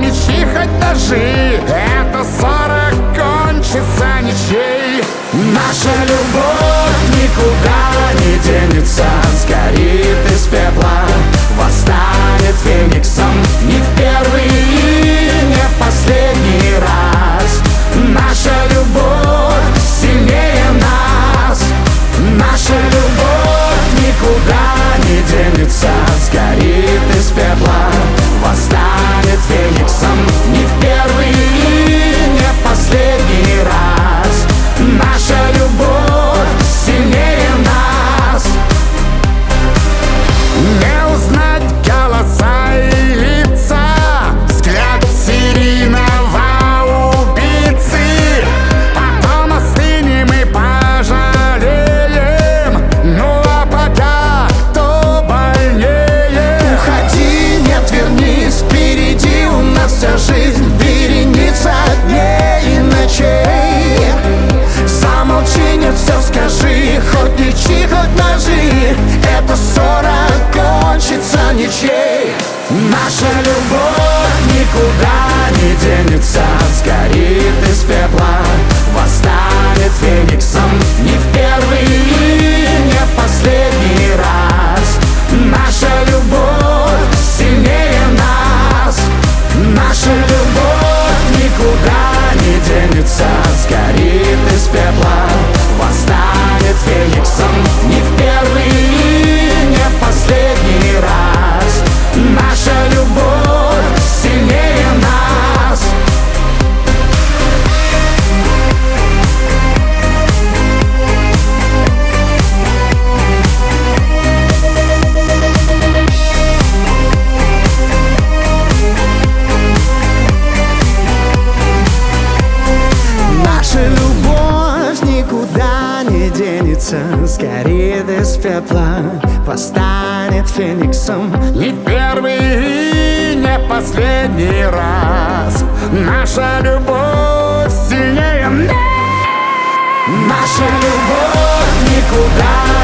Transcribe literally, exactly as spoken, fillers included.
мечи, хоть ножи, эта ссора кончится ничей. Наша любовь никуда не денется, сгорит из пепла, восстанет фениксом. Не в первый и не в последний раз. Наша любовь сильнее нас. Наша любовь никуда не денется, сгорит из пепла, восстанет фениксом. Не в первый и не в последний раз. Наша любовь сильнее нас. Не узнать голоса и лица, взгляд серийного убийцы. Потом остынем и пожалеем. Ну а пока кто больнее? Уходи, нет, вернись, впереди у нас вся жизнь, вереница дней и ночей. Замолчи, нет, все скажи, хоть мечи, хоть ножи, эта ссора кончится ничей. Наша любовь никуда не денется, сгорит из пепла, восстанет фениксом. Не в первый и не в последний раз. Наша любовь сильнее нас. Наша любовь никуда не денется, сгорит из пепла, восстанет фениксом. Не в первый и не в последний раз. Наша любовь сильнее нас. Наша любовь никуда не денется, сгорит из пепла, восстанет фениксом. Не в первый и не в последний раз. Наша любовь сильнее нас. Наша любовь никуда